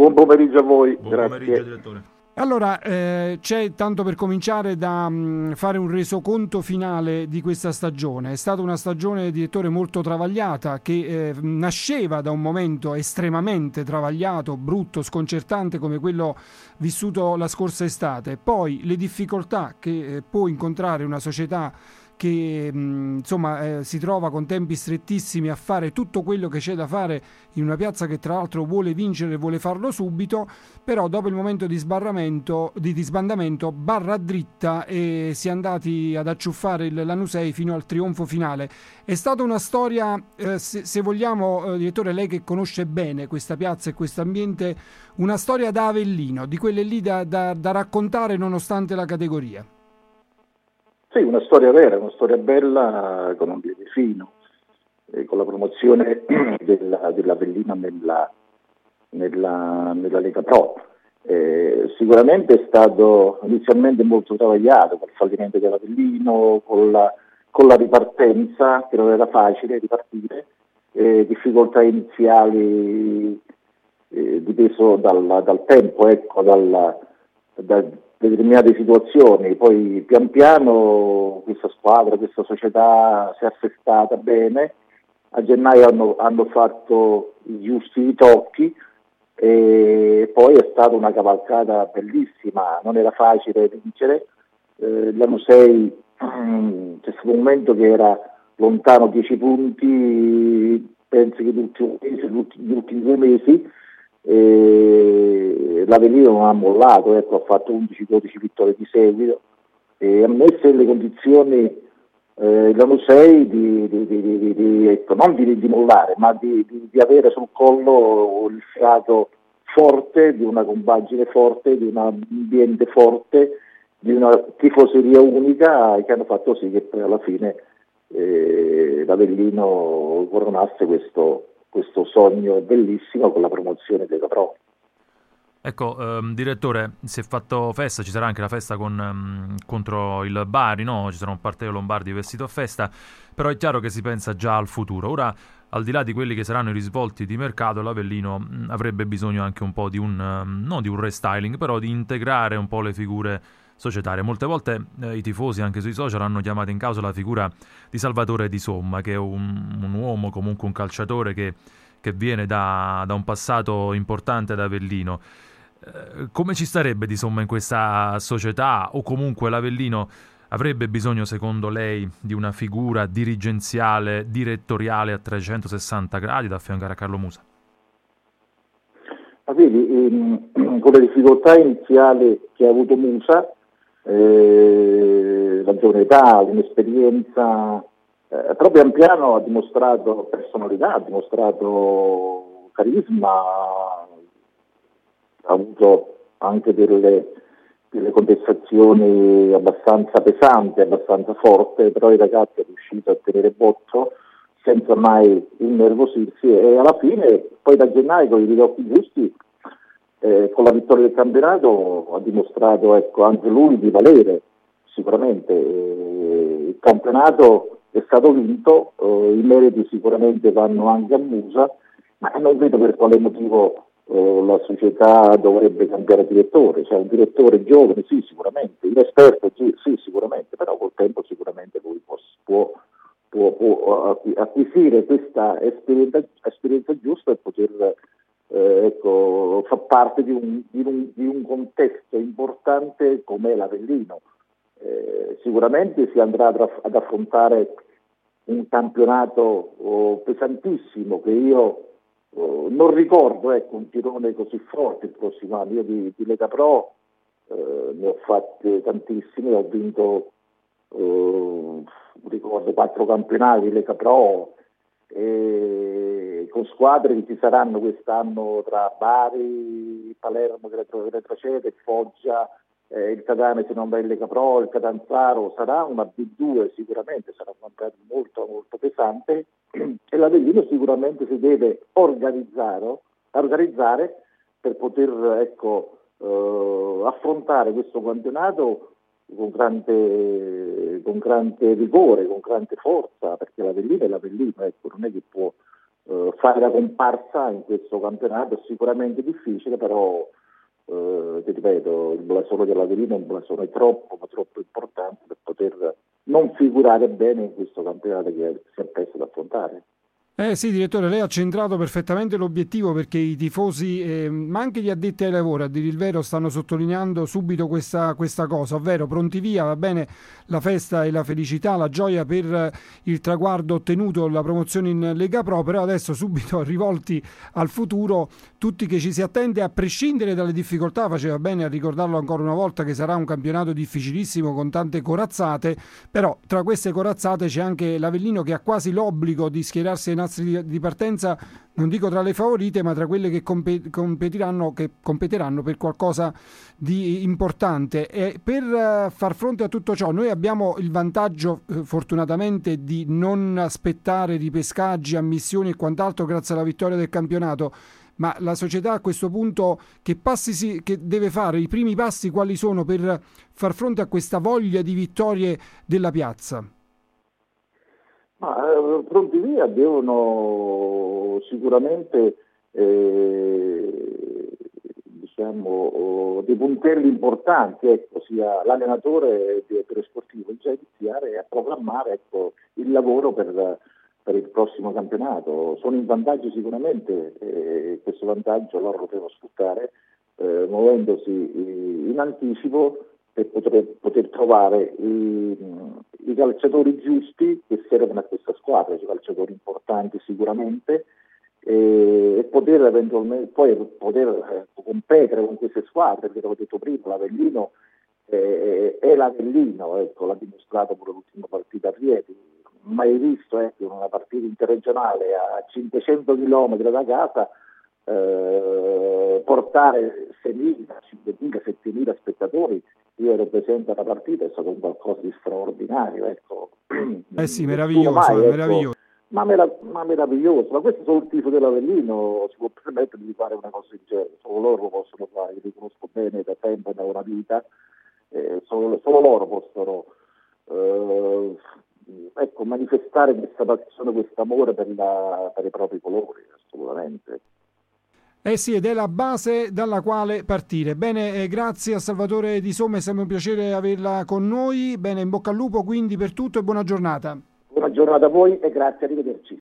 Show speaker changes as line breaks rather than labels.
Buon pomeriggio a voi.
Buon
Grazie.
pomeriggio, direttore.
Allora, c'è tanto per cominciare da fare un resoconto finale di questa stagione. È stata una stagione, direttore, molto travagliata, che nasceva da un momento estremamente travagliato, brutto, sconcertante come quello vissuto la scorsa estate. Poi le difficoltà che può incontrare una società che si trova con tempi strettissimi a fare tutto quello che c'è da fare in una piazza che tra l'altro vuole vincere e vuole farlo subito, però dopo il momento di sbarramento, di disbandamento, barra dritta e si è andati ad acciuffare il Lanusei fino al trionfo finale. È stata una storia, se vogliamo, direttore, lei che conosce bene questa piazza e questo ambiente, una storia da Avellino, di quelle lì da raccontare nonostante la categoria.
Sì, una storia vera, una storia bella, con un piede fino, con la promozione dell'Avellino nella Lega Pro. Sicuramente è stato inizialmente molto travagliato col fallimento dell'Avellino, con la ripartenza, che non era facile ripartire, difficoltà iniziali dipeso dal tempo, ecco, da determinate situazioni. Poi pian piano questa squadra, questa società si è assestata bene. A gennaio hanno fatto i giusti ritocchi e poi è stata una cavalcata bellissima, non era facile vincere. L'anno 6 c'è stato un momento che era lontano 10 punti, penso che gli ultimi 2 mesi. L'Avellino non ha mollato, ecco, ha fatto 11-12 vittorie di seguito e ha messo le condizioni l'anno 6 ecco, non di mollare, ma di avere sul collo il fiato forte, di una compagine forte, di un ambiente forte, di una tifoseria unica, che hanno fatto sì che poi alla fine l'Avellino coronasse questo sogno bellissimo con la promozione della Pro.
Ecco, direttore, si è fatto festa, ci sarà anche la festa contro il Bari, no? Ci sarà un Parteo Lombardi vestito a festa, però è chiaro che si pensa già al futuro. Ora, al di là di quelli che saranno i risvolti di mercato, l'Avellino avrebbe bisogno anche un po' di non di un restyling, però di integrare un po' le figure societarie. Molte volte i tifosi anche sui social hanno chiamato in causa la figura di Salvatore Di Somma, che è un uomo, comunque un calciatore che viene da un passato importante ad Avellino. Come ci starebbe Di Somma in questa società, o comunque l'Avellino avrebbe bisogno, secondo lei, di una figura dirigenziale, direttoriale a 360 gradi da affiancare a Carlo Musa?
Ma vedi, con le difficoltà iniziali che ha avuto Musa, la giovane età, l'inesperienza, però pian piano ha dimostrato personalità, ha dimostrato carisma, ha avuto anche delle contestazioni abbastanza pesanti, abbastanza forti, però il ragazzo è riuscito a tenere botto senza mai innervosirsi e alla fine, poi da gennaio con i ritocchi giusti, con la vittoria del campionato ha dimostrato, ecco, anche lui di valere sicuramente. Il campionato è stato vinto, i meriti sicuramente vanno anche a Musa, ma non vedo per quale motivo la società dovrebbe cambiare direttore. Cioè un direttore giovane sì sicuramente, inesperto sì sicuramente, però col tempo sicuramente lui può acquisire questa esperienza giusta e poter fa parte di un contesto importante come l'Avellino. Sicuramente si andrà ad affrontare un campionato pesantissimo che io non ricordo, un girone così forte il prossimo anno. Io di Lega Pro ne ho fatte tantissime, ho vinto ricordo 4 campionati di Lega Pro, con squadre che ci saranno quest'anno tra Bari, Palermo che retrocede, Foggia, il Catania se non va in Lega Pro, il Catanzaro. Sarà una B2 sicuramente, sarà un campionato molto molto pesante e l'Avellino sicuramente si deve organizzare per poter affrontare questo campionato con grande rigore, con grande forza, perché l'Avellino è l'Avellino, non è che può fare la comparsa in questo campionato è sicuramente difficile, però ti ripeto, il blasone dell'Avellino è un blasone troppo, ma troppo importante per poter non figurare bene in questo campionato che si appresta ad affrontare.
Sì, direttore, lei ha centrato perfettamente l'obiettivo, perché i tifosi, ma anche gli addetti ai lavori, a dire il vero, stanno sottolineando subito questa cosa, ovvero pronti via, va bene la festa e la felicità, la gioia per il traguardo ottenuto, la promozione in Lega Pro, però adesso subito rivolti al futuro, tutti che ci si attende a prescindere dalle difficoltà. Faceva bene a ricordarlo ancora una volta che sarà un campionato difficilissimo con tante corazzate, però tra queste corazzate c'è anche l'Avellino che ha quasi l'obbligo di schierarsi ai nastri di partenza, non dico tra le favorite, ma tra quelle che competeranno per qualcosa di importante. E per far fronte a tutto ciò noi abbiamo il vantaggio, fortunatamente, di non aspettare ripescaggi, ammissioni e quant'altro grazie alla vittoria del campionato. Ma la società a questo punto che deve fare? I primi passi quali sono per far fronte a questa voglia di vittorie della piazza?
Ma pronti via devono sicuramente dei puntelli importanti, ecco, sia l'allenatore e il direttore sportivo già iniziare a programmare, ecco, il lavoro per il prossimo campionato. Sono in vantaggio sicuramente, questo vantaggio loro lo devono sfruttare muovendosi in anticipo per poter trovare i calciatori giusti che servono a questa squadra, cioè calciatori importanti sicuramente, e poter eventualmente poi competere con queste squadre, perché come ho detto prima, l'Avellino è l'Avellino, ecco, l'ha dimostrato pure l'ultima partita a Rieti, mai visto, ecco, in una partita interregionale a 500 km da casa portare 6.000, 5.000, 7.000 spettatori. Io ero presente alla partita, è stato un qualcosa di straordinario, ecco.
Sì, meraviglioso, ecco, meraviglioso.
Ma meraviglioso, ma questo solo il tifo dell'Avellino si può permettere di fare una cosa del genere, solo loro lo possono fare, li conosco bene da tempo e da una vita, solo loro possono ecco, manifestare questa passione, questo amore per i propri colori, assolutamente.
Sì, ed è la base dalla quale partire. Bene, grazie a Salvatore Di Somma, è sempre un piacere averla con noi. Bene, in bocca al lupo quindi per tutto e buona giornata.
Buona giornata a voi e grazie, arrivederci.